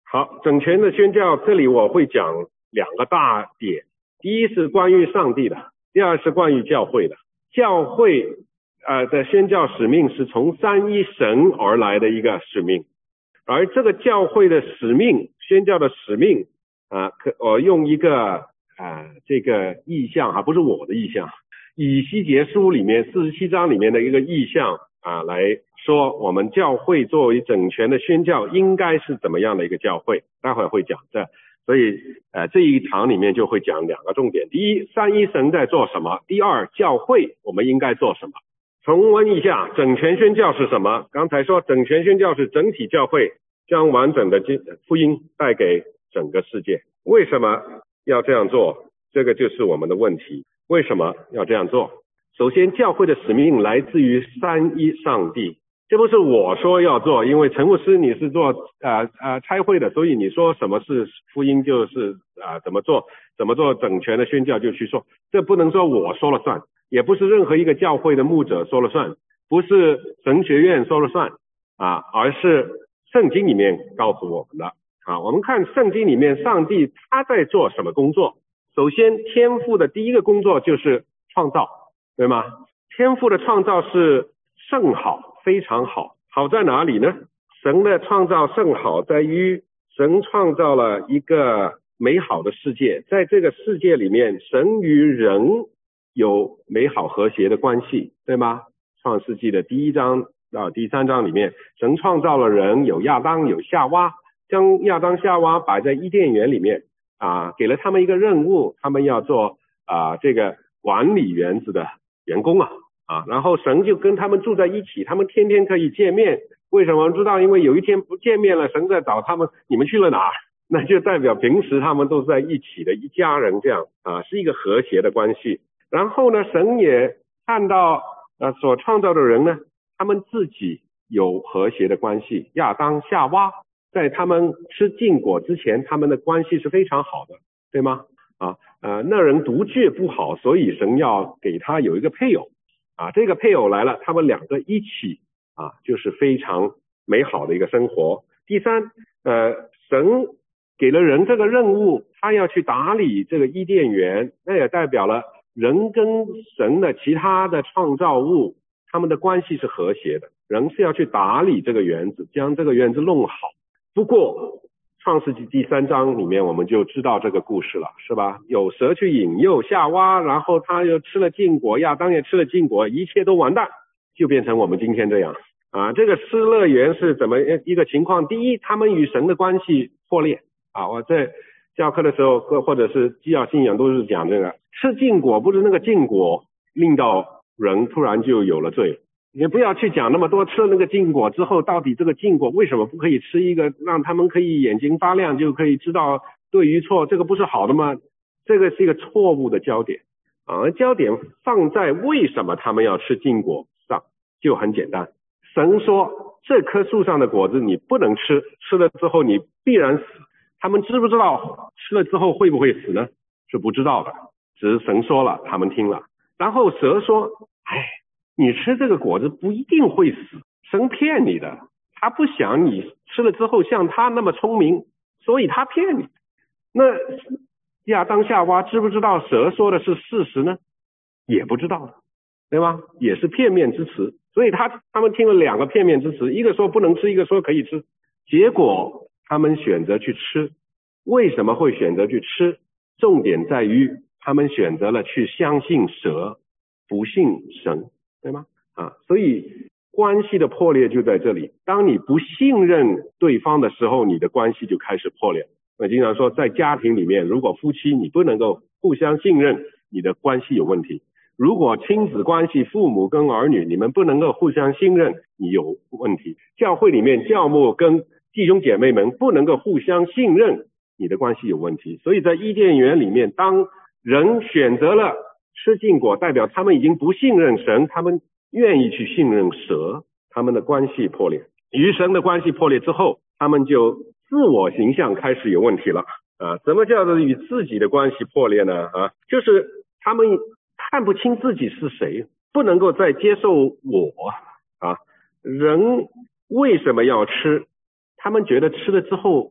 好，整全的宣教，这里我会讲两个大点，第一是关于上帝的，第二是关于教会的。教会的宣教使命是从三一神而来的一个使命，而这个教会的使命，宣教的使命我用一个这个意象不是我的意象，以西结书里面47章里面的一个意象来说我们教会作为整全的宣教应该是怎么样的一个教会，待会儿会讲这，所以这一堂里面就会讲两个重点，第一，三一神在做什么，第二，教会我们应该做什么。重温一下整全宣教是什么，刚才说整全宣教是整体教会将完整的福音带给整个世界，为什么要这样做，这个就是我们的问题，为什么要这样做。首先，教会的使命来自于三一上帝，这不是我说要做，因为陈牧师你是做差会的，所以你说什么是福音就是怎么做整全的宣教就去做，这不能说我说了算，也不是任何一个教会的牧者说了算，不是神学院说了算而是圣经里面告诉我们的我们看圣经里面上帝他在做什么工作。首先，天父的第一个工作就是创造，对吗？天父的创造是甚好，非常好。好在哪里呢？神的创造甚好在于神创造了一个美好的世界，在这个世界里面神与人有美好和谐的关系，对吗？创世纪的第1章到第3章里面，神创造了人，有亚当有夏娃，将亚当夏娃摆在伊甸园里面给了他们一个任务，他们要做这个管理园子的员工然后神就跟他们住在一起，他们天天可以见面。为什么知道？因为有一天不见面了，神在找他们，你们去了哪儿？那就代表平时他们都是在一起的一家人，这样是一个和谐的关系。然后呢，神也看到所创造的人呢，他们自己有和谐的关系。亚当夏娃在他们吃禁果之前，他们的关系是非常好的，对吗？那人独居不好，所以神要给他有一个配偶这个配偶来了，他们两个一起就是非常美好的一个生活。第三，神给了人这个任务，他要去打理这个伊甸园，那也代表了人跟神的其他的创造物他们的关系是和谐的，人是要去打理这个园子，将这个园子弄好。不过创世纪第3章里面我们就知道这个故事了，是吧？有蛇去引诱夏娃，然后他又吃了禁果，亚当也吃了禁果，一切都完蛋，就变成我们今天这样这个失乐园是怎么一个情况？第一，他们与神的关系破裂我在教课的时候或者是基要信仰都是讲这个，吃禁果不是那个禁果令到人突然就有了罪，也不要去讲那么多，吃了那个禁果之后到底这个禁果为什么不可以吃一个让他们可以眼睛发亮就可以知道对与错，这个不是好的吗？这个是一个错误的焦点焦点放在为什么他们要吃禁果上，就很简单，神说这棵树上的果子你不能吃，吃了之后你必然死。他们知不知道吃了之后会不会死呢？是不知道的，只是神说了，他们听了。然后蛇说你吃这个果子不一定会死，神骗你的，他不想你吃了之后像他那么聪明，所以他骗你。那亚当夏娃知不知道蛇说的是事实呢？也不知道，对吗？也是片面之词，所以他们听了2个片面之词，一个说不能吃，一个说可以吃，结果他们选择去吃。为什么会选择去吃？重点在于他们选择了去相信蛇，不信神，对吗？所以关系的破裂就在这里。当你不信任对方的时候，你的关系就开始破裂。我经常说，在家庭里面，如果夫妻你不能够互相信任，你的关系有问题。如果亲子关系，父母跟儿女，你们不能够互相信任，你有问题。教会里面教牧跟弟兄姐妹们不能够互相信任，你的关系有问题。所以在伊甸园里面，当人选择了吃禁果，代表他们已经不信任神，他们愿意去信任蛇，他们的关系破裂。与神的关系破裂之后，他们就自我形象开始有问题了什么叫做与自己的关系破裂呢就是他们看不清自己是谁，不能够再接受我人为什么要吃？他们觉得吃了之后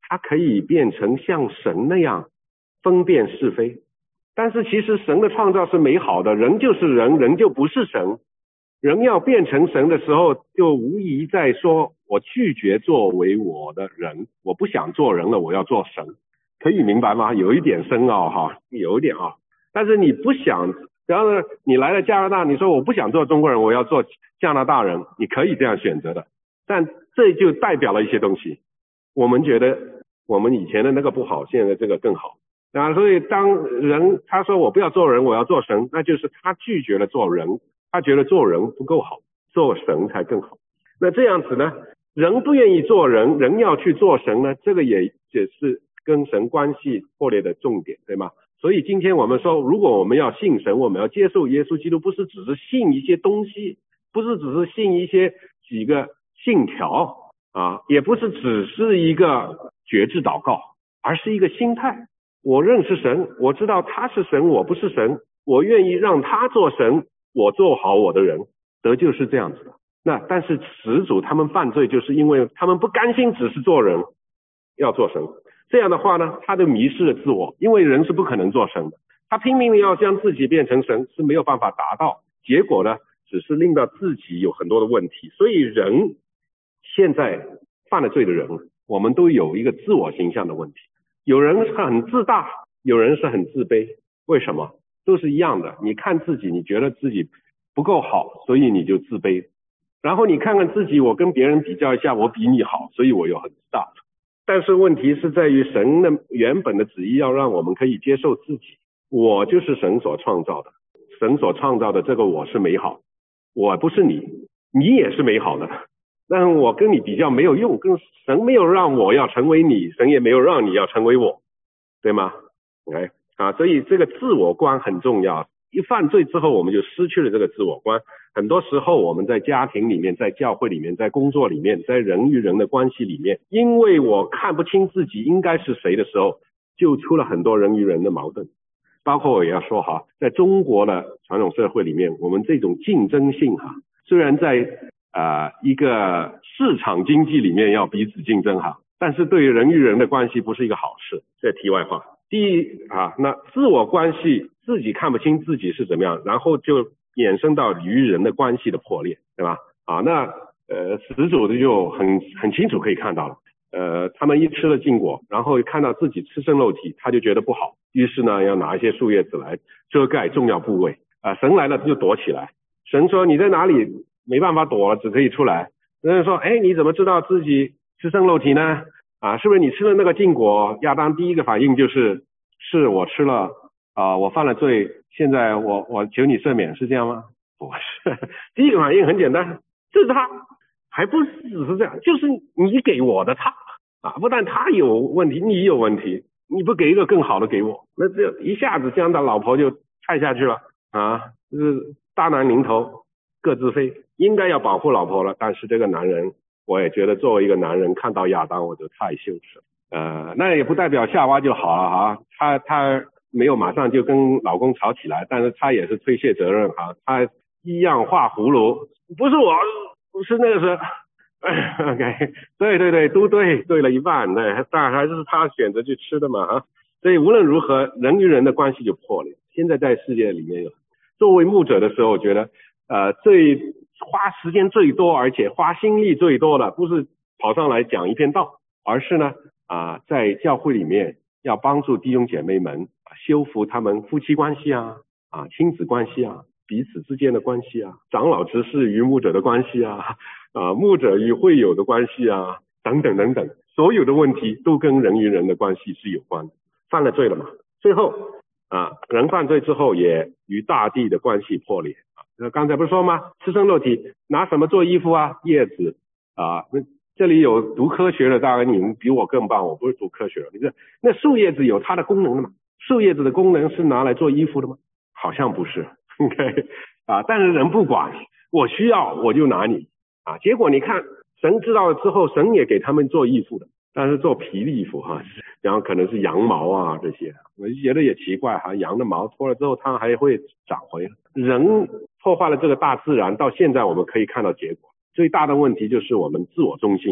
他可以变成像神那样分辨是非。但是其实神的创造是美好的，人就是人，人就不是神。人要变成神的时候，就无疑在说，我拒绝作为我的人，我不想做人了，我要做神。可以明白吗？有一点深奥哈，有一点啊。但是你不想，然后呢，你来了加拿大，你说我不想做中国人，我要做加拿大人，你可以这样选择的。但这就代表了一些东西，我们觉得我们以前的那个不好，现在这个更好。所以当人他说我不要做人，我要做神，那就是他拒绝了做人，他觉得做人不够好，做神才更好。那这样子呢，人不愿意做人，人要去做神呢，这个也是跟神关系破裂的重点，对吗？所以今天我们说，如果我们要信神，我们要接受耶稣基督，不是只是信一些东西，不是只是信一些几个信条啊，也不是只是一个决志祷告，而是一个心态。我认识神，我知道他是神，我不是神，我愿意让他做神，我做好我的人。得救是这样子的。但是始祖他们犯罪，就是因为他们不甘心只是做人，要做神。这样的话呢，他就迷失了自我，因为人是不可能做神的，他拼命的要将自己变成神，是没有办法达到，结果呢，只是令到自己有很多的问题。所以人现在犯了罪的人，我们都有一个自我形象的问题。有人是很自大，有人是很自卑。为什么？都是一样的。你看自己，你觉得自己不够好，所以你就自卑。然后你看看自己，我跟别人比较一下，我比你好，所以我又很自大。但是问题是在于神的原本的旨意要让我们可以接受自己，我就是神所创造的，神所创造的这个我是美好，我不是你，你也是美好的，但我跟你比较没有用，跟神没有让我要成为你，神也没有让你要成为我，对吗？ OK 所以这个自我观很重要。一犯罪之后，我们就失去了这个自我观。很多时候我们在家庭里面，在教会里面，在工作里面，在人与人的关系里面，因为我看不清自己应该是谁的时候，就出了很多人与人的矛盾。包括我也要说在中国的传统社会里面，我们这种竞争性虽然在一个市场经济里面要彼此竞争但是对于人与人的关系不是一个好事。这题外话。第一那自我关系自己看不清自己是怎么样，然后就衍生到与人的关系的破裂，对吧？始祖的就很清楚可以看到了。他们一吃了禁果，然后看到自己吃生肉体，他就觉得不好，于是呢要拿一些树叶子来遮盖重要部位。神来了就躲起来。神说你在哪里？没办法躲了，只可以出来。人说你怎么知道自己吃生肉体呢？是不是你吃了那个禁果？亚当第一个反应是我吃了我犯了罪，现在我求你赦免，是这样吗？不是。第一个反应很简单，这是他，还不是只是这样，就是你给我的他不但他有问题，你有问题，你不给一个更好的给我，那这一下子将他老婆就踹下去了就是大难临头各自飞。应该要保护老婆了，但是这个男人，我也觉得作为一个男人看到亚当我就太羞耻了。那也不代表夏娃就好了她没有马上就跟老公吵起来，但是她也是推卸责任她一样画葫芦，不是我，是那个是OK 对都对了一半，但还是她选择去吃的嘛所以无论如何人与人的关系就破裂。现在在世界里面作为牧者的时候，我觉得最花时间最多而且花心力最多的不是跑上来讲一篇道，而是呢在教会里面要帮助弟兄姐妹们修复他们夫妻关系亲子关系彼此之间的关系长老执事与牧者的关系牧者与会友的关系等等等等，所有的问题都跟人与人的关系是有关的。犯了罪了嘛，最后人犯罪之后也与大地的关系破裂刚才不是说吗？吃生肉体拿什么做衣服叶子这里有读科学的，当然你们比我更棒，我不是读科学的。那树叶子有它的功能的吗？树叶子的功能是拿来做衣服的吗？好像不是。OK 但是人不管，我需要我就拿你结果你看神知道了之后，神也给他们做衣服的，但是做皮的衣服然后可能是羊毛这些，我就觉得也奇怪羊的毛脱了之后它还会长回来。人破坏了这个大自然，到现在我们可以看到结果。最大的问题就是我们自我中心，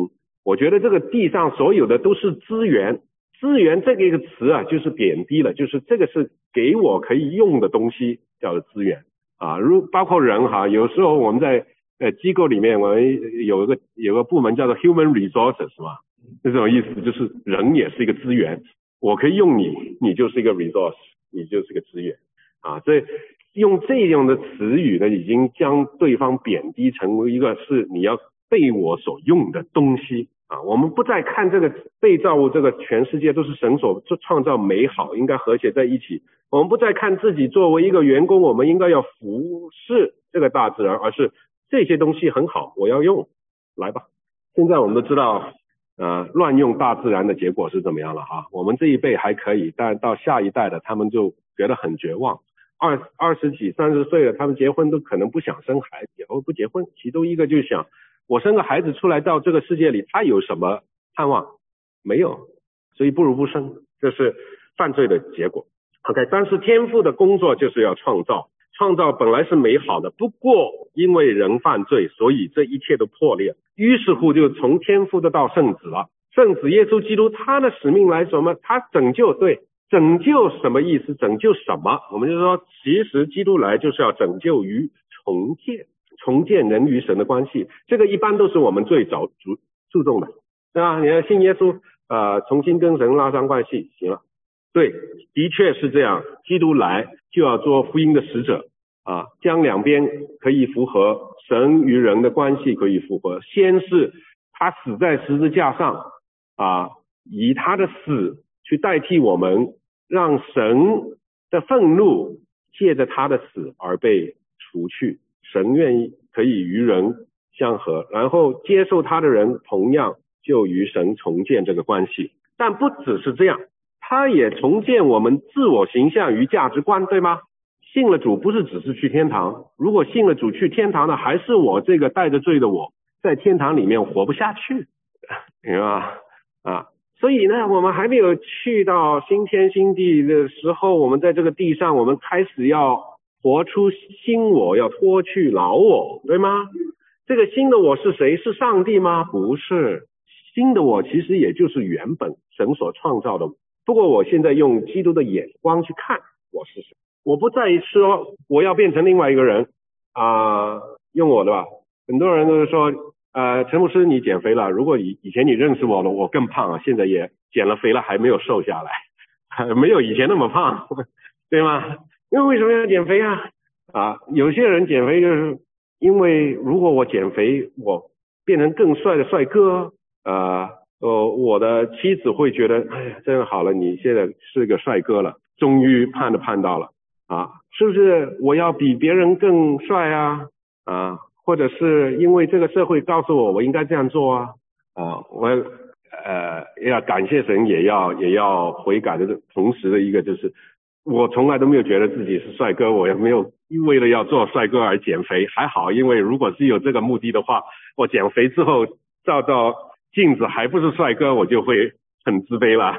我觉得这个地上所有的都是资源，资源这个一个词啊，就是贬低了，就是这个是给我可以用的东西叫做资源啊，包括人哈，有时候我们在机构里面，我们有个部门叫做 human resources 是吧？这种意思就是人也是一个资源，我可以用你，你就是一个 resource， 你就是一个资源啊，所以用这样的词语呢，已经将对方贬低成为一个是你要被我所用的东西啊。我们不再看这个被造物，这个全世界都是神所创造美好，应该和谐在一起。我们不再看自己作为一个员工，我们应该要服侍这个大自然，而是这些东西很好，我要用，来吧。现在我们都知道乱用大自然的结果是怎么样了哈。我们这一辈还可以，但到下一代的他们就觉得很绝望。20几30岁了，他们结婚都可能不想生孩子，以后不结婚，其中一个就想我生个孩子出来到这个世界里，他有什么盼望？没有，所以不如不生，这是犯罪的结果。OK， 但是天父的工作就是要创造，创造本来是美好的，不过因为人犯罪，所以这一切都破裂，于是乎就从天父的到圣子了。圣子耶稣基督他的使命来什么？他拯救，对，拯救什么意思？拯救什么？我们就说其实基督来就是要拯救与重建人与神的关系，这个一般都是我们最早注重的，对吧？你要信耶稣重新跟神拉上关系，行了。对，的确是这样，基督来就要做福音的使者啊，将两边可以符合，神与人的关系可以符合。先是他死在十字架上啊，以他的死去代替我们，让神的愤怒借着他的死而被除去，神愿意可以与人相合，然后接受他的人同样就与神重建这个关系。但不只是这样，他也重建我们自我形象与价值观，对吗？信了主不是只是去天堂，如果信了主去天堂的还是我这个带着罪的我，在天堂里面活不下去，明白吗？所以呢，我们还没有去到新天新地的时候，我们在这个地上，我们开始要活出新我，要脱去老我，对吗？这个新的我是谁？是上帝吗？不是，新的我其实也就是原本神所创造的。不过我现在用基督的眼光去看我是谁，我不再说我要变成另外一个人用我的吧。很多人都是说陈牧师你减肥了，如果以前你认识我了，我更胖现在也减了肥了，还没有瘦下来，没有以前那么胖，对吗？因为什么要减肥有些人减肥就是因为如果我减肥，我变成更帅的帅哥我的妻子会觉得哎呀真好了，你现在是个帅哥了，终于盼到了是不是我要比别人更帅或者是因为这个社会告诉我应该这样做我要感谢神，也要悔改的同时的一个就是我从来都没有觉得自己是帅哥，我也没有为了要做帅哥而减肥，还好，因为如果是有这个目的的话，我减肥之后照到镜子还不是帅哥，我就会很自卑了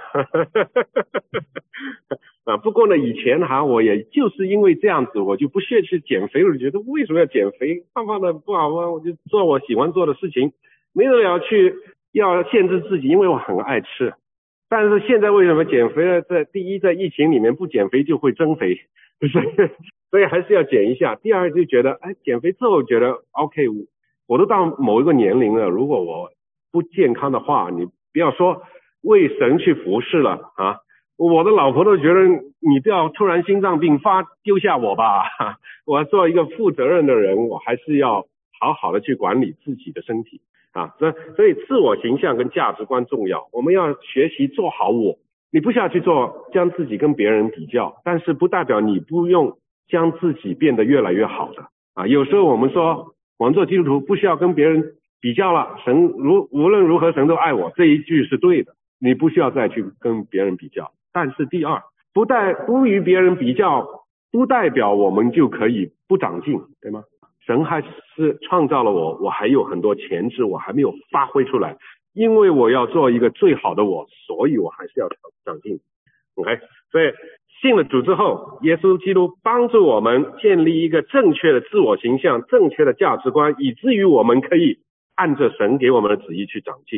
不过呢以前我也就是因为这样子，我就不屑去减肥，我就觉得为什么要减肥，胖胖的不好吗？我就做我喜欢做的事情，没有要限制自己，因为我很爱吃。但是现在为什么减肥呢？第一，在疫情里面不减肥就会增肥，所以还是要减一下。第二就觉得减肥之后觉得 OK， 我都到某一个年龄了，如果我不健康的话，你不要说为神去服侍了我的老婆都觉得你不要突然心脏病发丢下我吧我要做一个负责任的人，我还是要好好的去管理自己的身体所以自我形象跟价值观重要，我们要学习做好我，你不需要去将自己跟别人比较，但是不代表你不用将自己变得越来越好的有时候我们说我们做基督徒不需要跟别人比较了，神无论如何神都爱我，这一句是对的，你不需要再去跟别人比较。但是第二，不与别人比较不代表我们就可以不长进，对吗？神还是创造了我还有很多潜质我还没有发挥出来，因为我要做一个最好的我，所以我还是要长进 OK， 所以信了主之后，耶稣基督帮助我们建立一个正确的自我形象，正确的价值观，以至于我们可以按着神给我们的旨意去长进。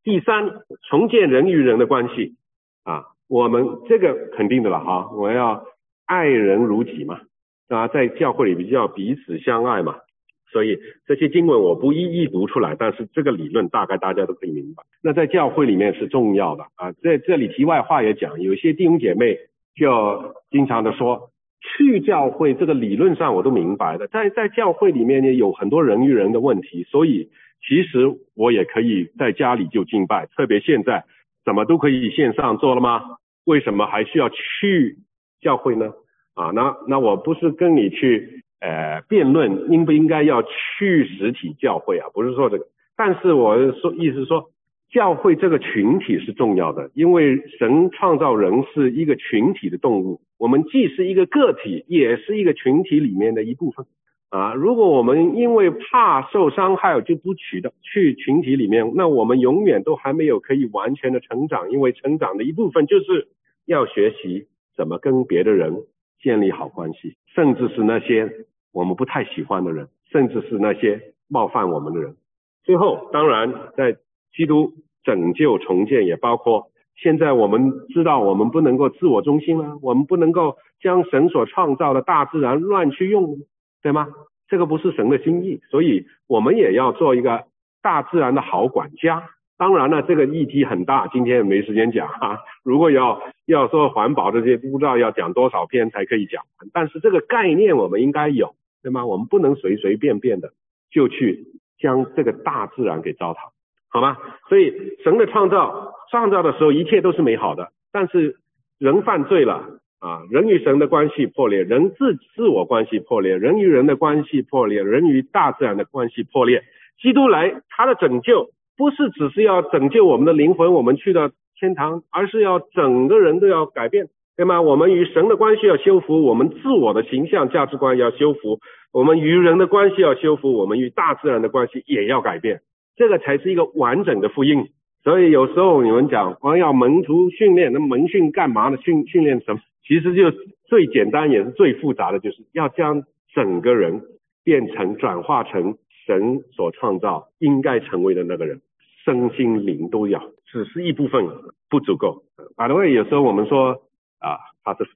第三，重建人与人的关系啊，我们这个肯定的了哈，我要爱人如己嘛，啊，在教会里比较彼此相爱嘛，所以这些经文我不一一读出来，但是这个理论大概大家都可以明白。那在教会里面是重要的啊，在这里题外话也讲，有些弟兄姐妹就经常的说，去教会这个理论上我都明白的，在教会里面呢有很多人与人的问题，所以其实我也可以在家里就敬拜，特别现在什么都可以线上做了吗？为什么还需要去教会呢？啊，那我不是跟你去辩论应不应该要去实体教会啊，不是说这个，但是我意思说教会这个群体是重要的，因为神创造人是一个群体的动物，我们既是一个个体，也是一个群体里面的一部分啊。如果我们因为怕受伤害就不去群体里面，那我们永远都还没有可以完全的成长，因为成长的一部分就是要学习怎么跟别的人建立好关系，甚至是那些我们不太喜欢的人，甚至是那些冒犯我们的人。最后当然在基督拯救重建也包括现在我们知道我们不能够自我中心了，我们不能够将神所创造的大自然乱去用，对吗？这个不是神的心意，所以我们也要做一个大自然的好管家。当然了，这个议题很大，今天也没时间讲啊。如果要说环保这些，不知道要讲多少篇才可以讲完，但是这个概念我们应该有，对吗？我们不能随随便便的就去将这个大自然给糟蹋，好吗？所以神的创造的时候一切都是美好的，但是人犯罪了啊，人与神的关系破裂，人自我关系破裂，人与人的关系破裂，人与大自然的关系破裂。基督来他的拯救不是只是要拯救我们的灵魂，我们去到天堂，而是要整个人都要改变，对吗？我们与神的关系要修复，我们自我的形象价值观要修复，我们与人的关系要修复，我们与大自然的关系也要改变，这个才是一个完整的福音。所以有时候你们讲我要门徒训练，那门训干嘛呢？训练什么？其实就最简单也是最复杂的，就是要将整个人转化成神所创造应该成为的那个人，身心灵都要，只是一部分不足够。By the way， 有时候我们说Pastor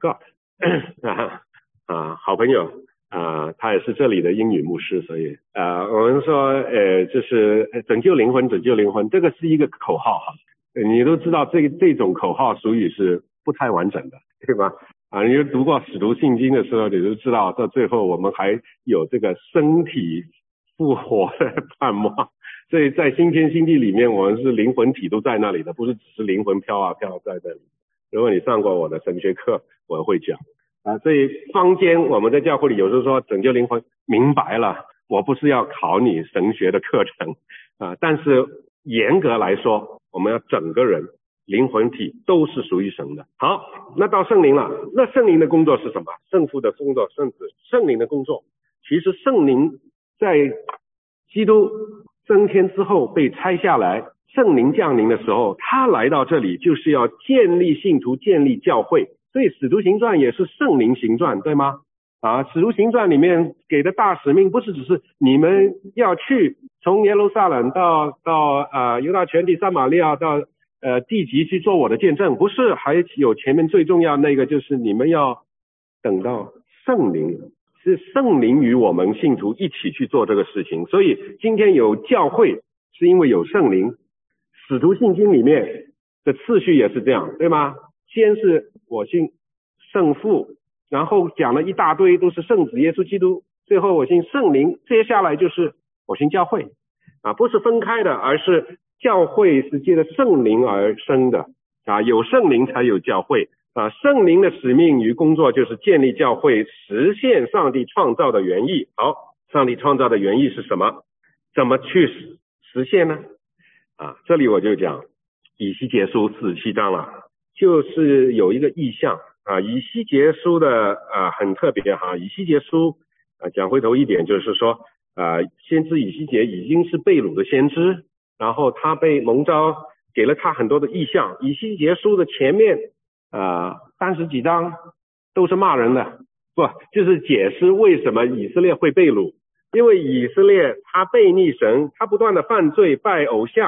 Scott 好朋友他也是这里的英语牧师，所以我们说就是拯救灵魂，这个是一个口号哈，你都知道这种口号俗语是不太完整的，对吧？你读过使徒信经的时候，你就知道到最后我们还有这个身体复活的盼望。所以在新天新地里面，我们是灵魂体都在那里的，不是只是灵魂飘在这里。如果你上过我的神学课，我会讲所以坊间我们在教会里有时候说拯救灵魂，明白了，我不是要考你神学的课程但是严格来说，我们要整个人灵魂体都是属于神的。好，那到圣灵了，那圣灵的工作是什么？圣父的工作，圣灵的工作，其实圣灵在基督升天之后被拆下来，圣灵降临的时候，他来到这里就是要建立信徒，建立教会。所以使徒行传也是圣灵行传，对吗？使徒行传里面给的大使命不是只是你们要去从耶路撒冷到犹大全地撒玛利亚到地极去做我的见证，不是，还有前面最重要那个就是你们要等到圣灵，是圣灵与我们信徒一起去做这个事情。所以今天有教会是因为有圣灵，使徒信经里面的次序也是这样，对吗？先是我信圣父，然后讲了一大堆都是圣子耶稣基督，最后我信圣灵，接下来就是我信教会不是分开的，而是教会是借着圣灵而生的有圣灵才有教会圣灵的使命与工作就是建立教会，实现上帝创造的原意。好，上帝创造的原意是什么？怎么去实现呢？这里我就讲以西结书47章了，就是有一个意象以西结书的很特别以西结书讲回头一点，就是说先知以西结已经是被掳的先知，然后他被蒙召，给了他很多的意象。以西结书的前面30几章都是骂人的，不就是解释为什么以色列会被掳，因为以色列他背逆神，他不断的犯罪拜偶像，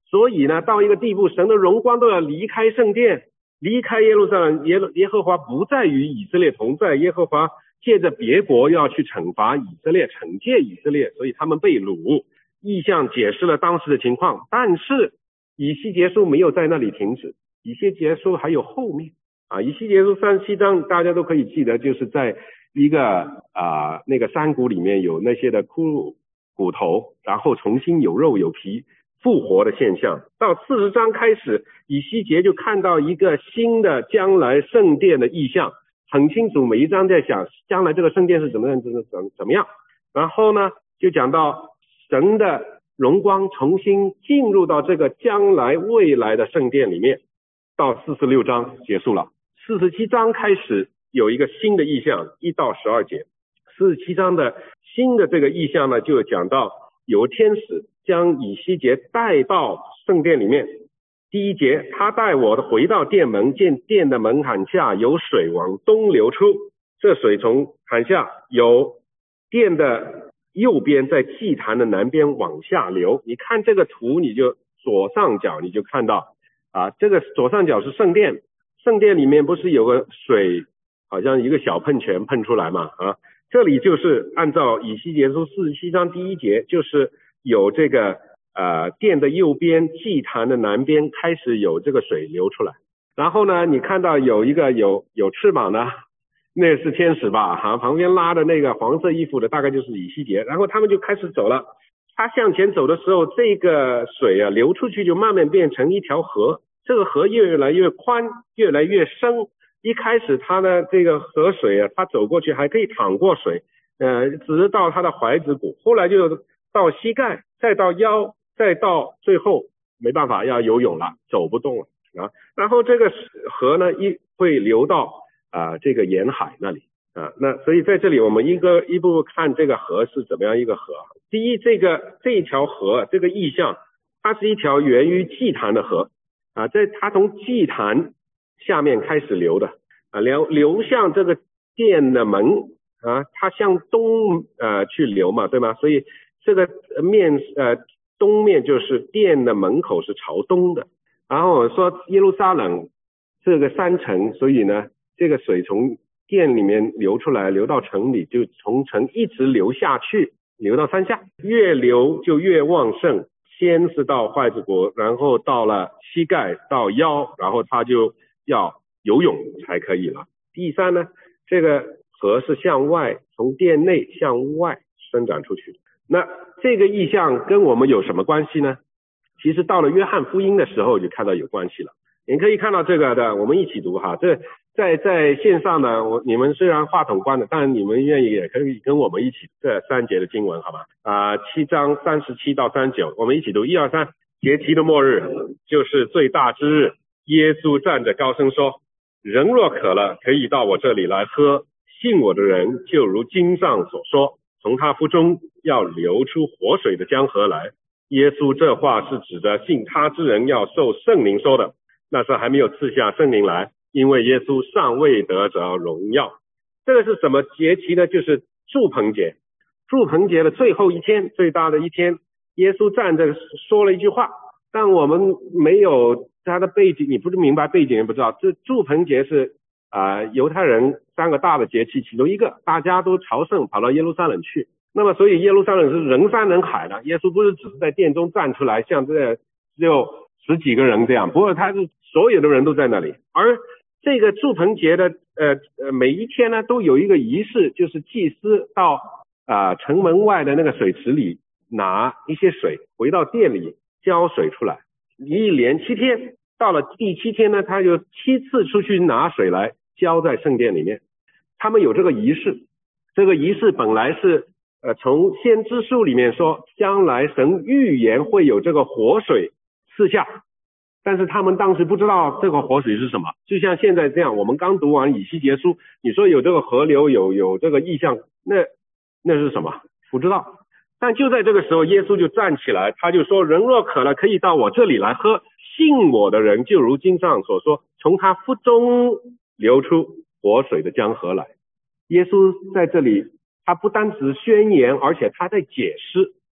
所以呢，到一个地步，神的荣光都要离开圣殿，离开耶路撒冷，耶和华不再与以色列同在，耶和华借着别国要去惩罚以色列，惩戒以色列，所以他们被掳。异象解释了当时的情况，但是以西结书没有在那里停止，以西结书还有后面以西结书37章大家都可以记得，就是在一个那个山谷里面有那些的骨头，然后重新有肉有皮复活的现象。到40章开始，以西结就看到一个新的将来圣殿的意象，很清楚，每一章在想将来这个圣殿是怎么样。然后呢，就讲到神的荣光重新进入到这个将来未来的圣殿里面，到46章结束了。47章开始有一个新的意象，1到12节。47章的新的这个意象呢，就讲到有天使将以西结带到圣殿里面。第1节，他带我回到殿门，见殿的门槛下有水往东流出，这水从坎下由殿的右边在祭坛的南边往下流。你看这个图，你就左上角你就看到这个左上角是圣殿，圣殿里面不是有个水好像一个小喷泉喷出来嘛这里就是按照以西结书47章第1节，就是有这个殿的右边祭坛的南边开始有这个水流出来。然后呢，你看到有一个有翅膀的，那是天使吧旁边拉的那个黄色衣服的大概就是以西结。然后他们就开始走了，他向前走的时候，这个水流出去就慢慢变成一条河，这个河越来越宽，越来越深。一开始他的这个河水他走过去还可以淌过水直到他的踝子骨，后来就到膝盖，再到腰，再到最后没办法要游泳了，走不动了然后这个河呢会流到这个沿海那里那所以在这里我们一步看这个河是怎么样一个河。第一，这一条河这个意象，它是一条源于祭坛的河它从祭坛下面开始流的流向这个殿的门它向东去流嘛，对吗？所以这个东面就是殿的门口是朝东的。然后我说耶路撒冷这个山城，所以呢这个水从殿里面流出来，流到城里，就从城一直流下去，流到山下，越流就越旺盛，先是到踝子骨，然后到了膝盖到腰，然后他就要游泳才可以了。第3呢，这个河是向外，从殿内向外伸展出去。那这个意象跟我们有什么关系呢？其实到了约翰福音的时候就看到有关系了。你可以看到这个的，我们一起读这在线上呢，你们虽然话筒关了，但你们愿意也可以跟我们一起这3节的经文好吗7章37到39，我们一起读1、2、3。节期的末日就是最大之日，耶稣站着高声说，人若渴了，可以到我这里来喝，信我的人就如经上所说，从他腹中要流出活水的江河来。耶稣这话是指着信他之人要受圣灵说的，那时候还没有赐下圣灵来，因为耶稣尚未得着荣耀。这个是什么节期呢？就是住棚节。住棚节的最后一天，最大的一天，耶稣站着说了一句话，但我们没有他的背景，你不是明白背景也不知道。这住棚节是犹太人3个大的节气其中一个，大家都朝圣跑到耶路撒冷去。那么所以耶路撒冷是人山人海的，耶稣不是只是在殿中站出来，像这只有10几个人这样，不过他是所有的人都在那里。而这个住棚节的每一天呢都有一个仪式，就是祭司到城门外的那个水池里拿一些水回到殿里浇水出来，一连7天，到了第7天呢他就7次出去拿水来浇在圣殿里面。他们有这个仪式，这个仪式本来是从先知书里面说将来神预言会有这个活水赐下，但是他们当时不知道这个活水是什么。就像现在这样，我们刚读完以西结书，你说有这个河流，有这个意象，那是什么？不知道。但就在这个时候，耶稣就站起来，他就说，人若渴了，可以到我这里来喝，信我的人就如经上所说，从他腹中流出活水的江河来。耶稣在这里他不单只宣言，而且他在解释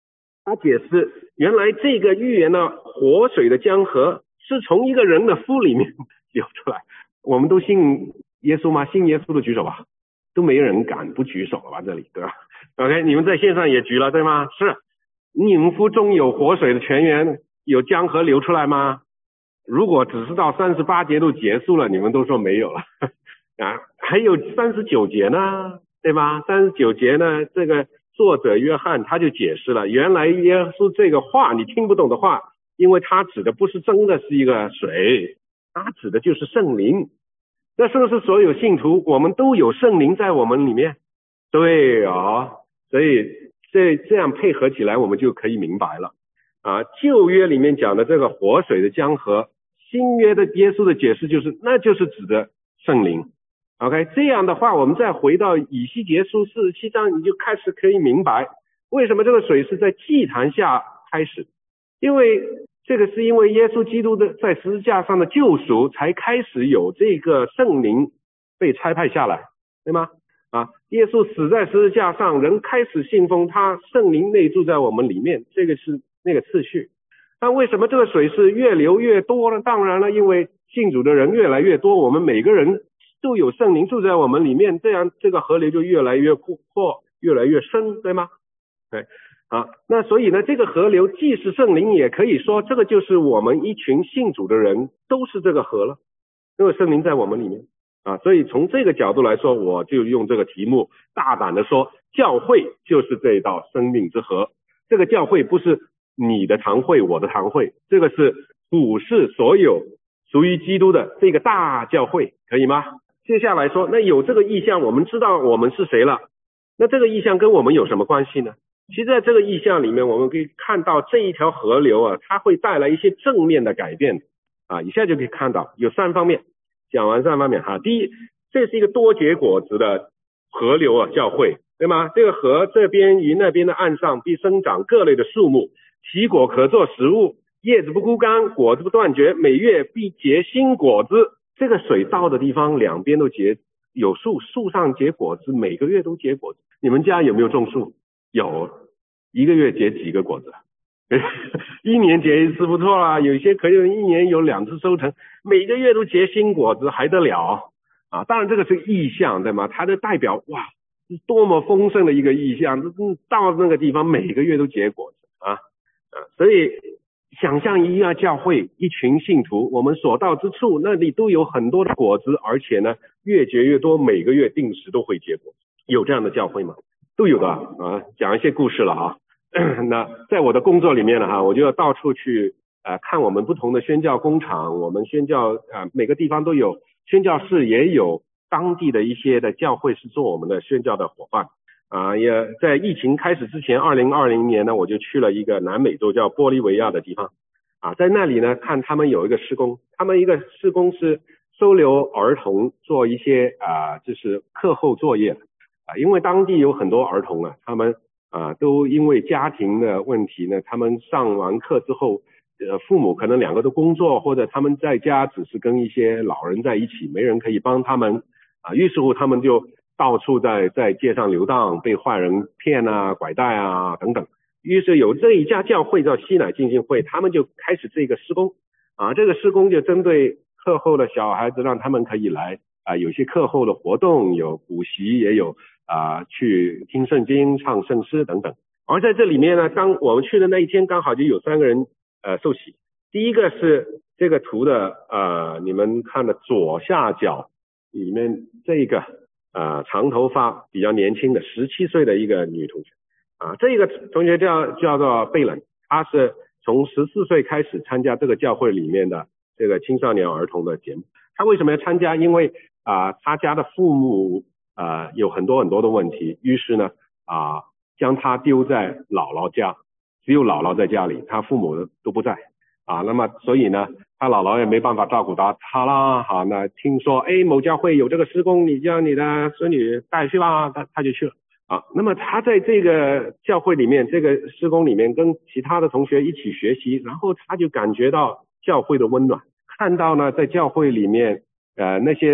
他解释原来这个预言的活水的江河是从一个人的腹里面流出来。我们都信耶稣吗？信耶稣的举手吧，都没人敢不举手了吧，这里对吧 OK， 你们在线上也举了对吗？是。你们腹中有活水的泉源，有江河流出来吗？如果只是到38节都结束了，你们都说没有了啊，还有39节呢，对吧？39节呢，这个作者约翰他就解释了，原来耶稣这个话你听不懂的话，因为他指的不是真的是一个水，他指的就是圣灵。那是不是所有信徒我们都有圣灵在我们里面？对啊，所以这样配合起来我们就可以明白了啊。旧约里面讲的这个活水的江河，新约的耶稣的解释就是那就是指的圣灵。OK， 这样的话我们再回到以西结书47章，你就开始可以明白为什么这个水是在祭坛下开始，因为这个是因为耶稣基督的在十字架上的救赎才开始有这个圣灵被差派下来，对吗？啊，耶稣死在十字架上，人开始信奉他，圣灵内住在我们里面，这个是那个次序。但为什么这个水是越流越多呢？当然了，因为信主的人越来越多，我们每个人都有圣灵住在我们里面，这样这个河流就越来越阔，越来越深，对吗？对啊，那所以呢，这个河流既是圣灵，也可以说这个就是我们一群信主的人都是这个河了，因为圣灵在我们里面啊，所以从这个角度来说，我就用这个题目大胆的说，教会就是这道生命之河。这个教会不是你的堂会，我的堂会，这个是普世所有属于基督的这个大教会，可以吗？接下来说，那有这个意象，我们知道我们是谁了，那这个意象跟我们有什么关系呢？其实在这个意象里面，我们可以看到这一条河流啊，它会带来一些正面的改变啊，以下就可以看到有3方面。讲完3方面哈，第一，这是一个多结果子的河流啊，教会，对吗？这个河这边与那边的岸上必生长各类的树木，其果可做食物，叶子不枯干，果子不断绝，每月必结新果子。这个水到的地方两边都结有树，树上结果子，每个月都结果子。你们家有没有种树？有，一个月结几个果子？1年结1次不错啦，有些可以1年有2次收成，每个月都结新果子，还得了啊！当然这个是意象，对吗？它的代表哇，多么丰盛的一个意象，到那个地方每个月都结果子啊！所以想象一下教会一群信徒，我们所到之处那里都有很多的果子，而且呢越结越多，每个月定时都会结果。有这样的教会吗？都有的啊，讲一些故事了啊。那在我的工作里面呢我就要到处去看我们不同的宣教工厂，我们宣教每个地方都有宣教士，也有当地的一些的教会是做我们的宣教的伙伴也在疫情开始之前2020年呢，我就去了一个南美洲叫玻利维亚的地方在那里呢看他们有一个施工，他们一个施工是收留儿童做一些就是课后作业因为当地有很多儿童他们都因为家庭的问题呢，他们上完课之后父母可能2个都工作，或者他们在家只是跟一些老人在一起，没人可以帮他们于是乎他们就到处在街上流荡，被坏人骗拐带等等。于是有这一家教会叫西乃浸信会，他们就开始这个施工这个施工就针对课后的小孩子，让他们可以来有些课后的活动，有补习，也有去听圣经、唱圣诗等等。而在这里面呢，当我们去的那一天，刚好就有3个人受洗。第一个是这个图的你们看的左下角里面这个长头发比较年轻的17岁的一个女同学这个同学叫做贝冷，她是从14岁开始参加这个教会里面的这个青少年儿童的节目。她为什么要参加？因为她家的父母有很多的问题，于是呢将她丢在姥姥家，只有姥姥在家里，她父母都不在那么所以呢她姥姥也没办法照顾她啦那听说某教会有这个施工，你叫你的孙女带去吧，她就去了那么她在这个教会里面，这个施工里面跟其他的同学一起学习，然后她就感觉到教会的温暖，看到呢在教会里面那些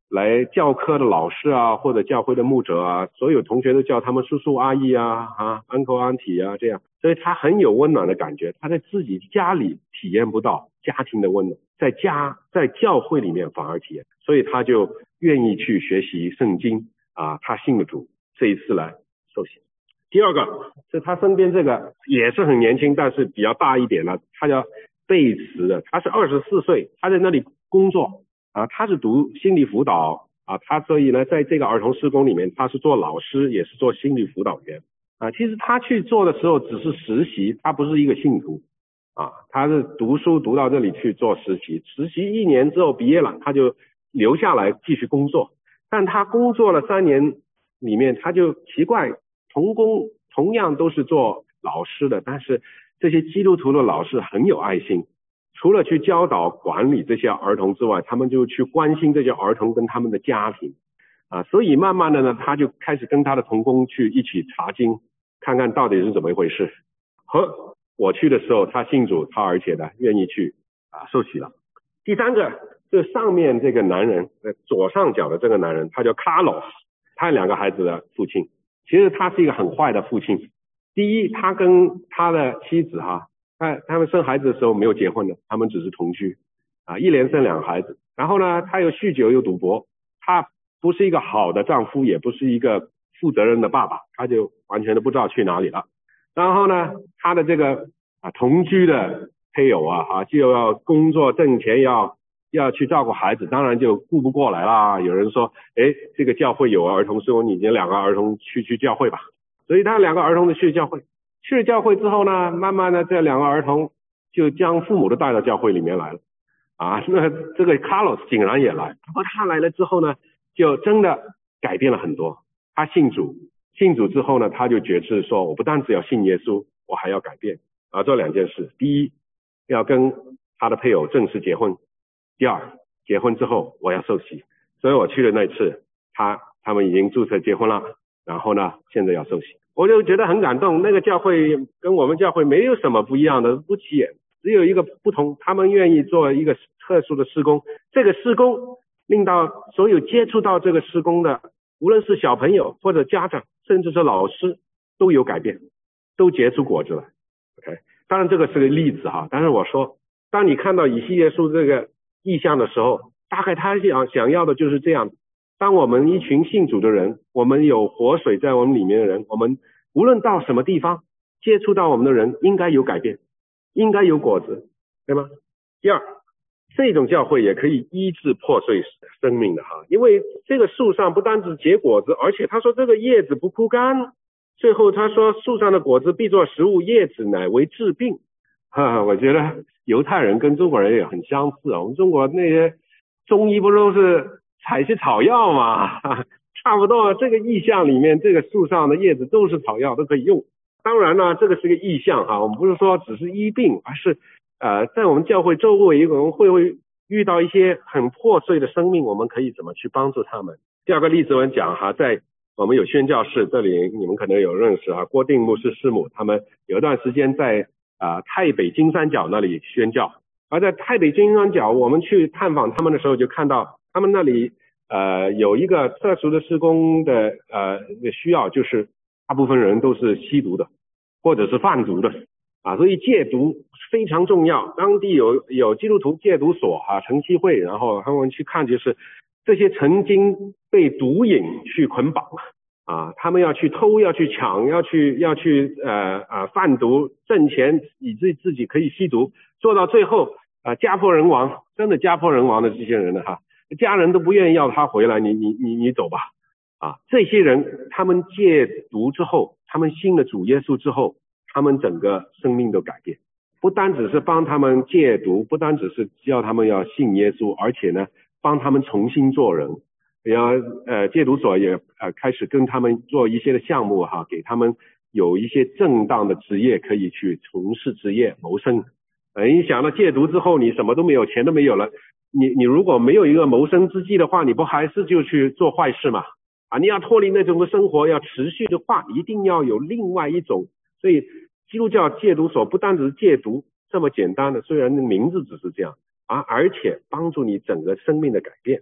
来教科的老师啊，或者教会的牧者啊，所有同学都叫他们叔叔阿姨uncle auntie 啊这样，所以他很有温暖的感觉，他在自己家里体验不到家庭的温暖，在教会里面反而体验，所以他就愿意去学习圣经啊，他信了主，这一次来受洗。第二个是他身边这个也是很年轻，但是比较大一点了，他叫贝茨的，他是24岁，他在那里工作啊，他是读心理辅导啊，他所以呢，在这个儿童施工里面，他是做老师，也是做心理辅导员啊。其实他去做的时候只是实习，他不是一个信徒啊，他是读书读到这里去做实习，实习1年之后毕业了，他就留下来继续工作。但他工作了3年里面，他就奇怪，同样都是做老师的，但是这些基督徒的老师很有爱心，除了去教导管理这些儿童之外，他们就去关心这些儿童跟他们的家庭啊，所以慢慢的呢，他就开始跟他的同工去一起查经，看看到底是怎么一回事。和我去的时候，他信主，他而且呢愿意去受洗了。第三个，这上面这个男人，左上角的这个男人，他叫 Carlos， 他2个孩子的父亲。其实他是一个很坏的父亲。第一，他跟他的妻子他们生孩子的时候没有结婚的，他们只是同居啊，一连生2个孩子。然后呢，他又酗酒又赌博，他不是一个好的丈夫，也不是一个负责任的爸爸，他就完全都不知道去哪里了。然后呢，他的这个同居的配偶就要工作挣钱，要去照顾孩子，当然就顾不过来啦。有人说，这个教会有儿童施工，你这2个儿童去教会吧。所以他2个儿童去教会，去了教会之后呢，慢慢的这2个儿童就将父母都带到教会里面来了啊。那这个 Carlos 竟然也来，不过他来了之后呢，就真的改变了很多。他信主之后呢，他就决志说，我不但只要信耶稣，我还要改变啊，做2件事。第一，要跟他的配偶正式结婚。第二，结婚之后我要受洗。所以我去的那次，他们已经注册结婚了，然后呢，现在要受洗。我就觉得很感动，那个教会跟我们教会没有什么不一样的，不起眼，只有一个不同，他们愿意做一个特殊的事工。这个事工令到所有接触到这个事工的，无论是小朋友或者家长，甚至是老师，都有改变，都结出果子了。OK， 当然这个是个例子但是我说，当你看到以西结书这个意象的时候，大概他想要的就是这样。当我们一群信主的人，我们有活水在我们里面的人，我们无论到什么地方接触到我们的人，应该有改变，应该有果子，对吗？第二，这种教会也可以医治破碎生命的因为这个树上不单只结果子，而且他说这个叶子不枯干，最后他说树上的果子必作食物，叶子乃为治病我觉得犹太人跟中国人也很相似我们中国那些中医不都是采些草药嘛差不多这个意象里面，这个树上的叶子都是草药，都可以用。当然呢，这个是个意象我们不是说只是医病，而是在我们教会周围我们会遇到一些很破碎的生命，我们可以怎么去帮助他们。第二个例子我们讲在我们有宣教士，这里你们可能有认识郭定牧师师母，他们有一段时间在太北金三角那里宣教。而在太北金三角，我们去探访他们的时候，就看到他们那里有一个特殊的施工的需要，就是大部分人都是吸毒的或者是贩毒的所以戒毒非常重要。当地有基督徒戒毒所晨曦会，然后他们去看，就是这些曾经被毒瘾去捆绑他们要去偷，要去抢，要去贩毒挣钱，以至自己可以吸毒，做到最后家破人亡，真的家破人亡的这些人家人都不愿意要他回来，你走吧这些人他们戒毒之后，他们信了主耶稣之后，他们整个生命都改变，不单只是帮他们戒毒，不单只是叫他们要信耶稣，而且呢帮他们重新做人。戒毒所也开始跟他们做一些的项目给他们有一些正当的职业可以去从事职业谋生。你想到戒毒之后你什么都没有，钱都没有了，你如果没有一个谋生之计的话，你不还是就去做坏事嘛你要脱离那种的生活，要持续的话，一定要有另外一种。所以基督教戒毒所不单只是戒毒这么简单的，虽然名字只是这样而且帮助你整个生命的改变。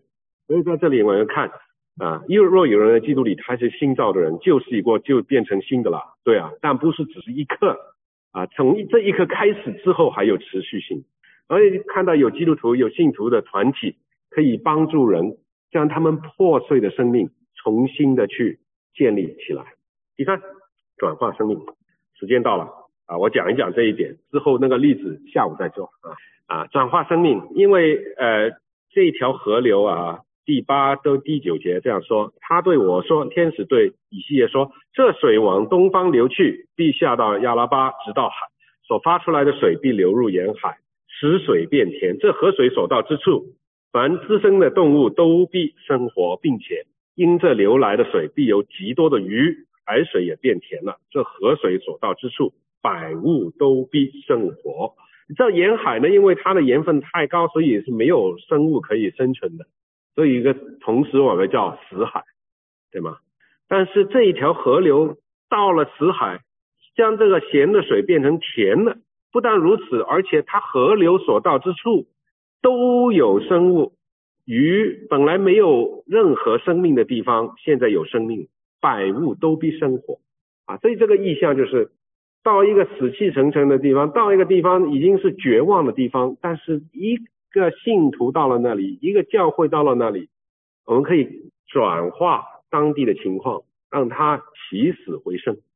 所以在这里我们看若有人在基督里，他是新造的人，旧事已过，就变成新的了。对啊，但不是只是一刻从这一刻开始之后还有持续性。而且看到有基督徒有信徒的团体可以帮助人将他们破碎的生命重新的去建立起来。第三，转化生命。时间到了我讲一讲这一点，之后那个例子下午再做转化生命。因为这一条河流第8到第9节这样说，他对我说，天使对以西结说，这水往东方流去，必下到亚拉巴，直到海，所发出来的水必流入沿海，使水变甜。这河水所到之处，凡滋生的动物都必生活，并且因这流来的水必有极多的鱼，海水也变甜了。这河水所到之处，百物都必生活。这沿海呢，因为它的盐分太高，所以是没有生物可以生存的，所以同时我们叫死海，对吗？但是这一条河流到了死海，将这个咸的水变成甜的。不但如此，而且它河流所到之处都有生物，鱼本来没有任何生命的地方，现在有生命，百物都必生活所以这个意象就是到一个死气沉沉的地方，到一个地方已经是绝望的地方，但是一个信徒到了那里，一个教会到了那里，我们可以转化当地的情况，让它起死回生。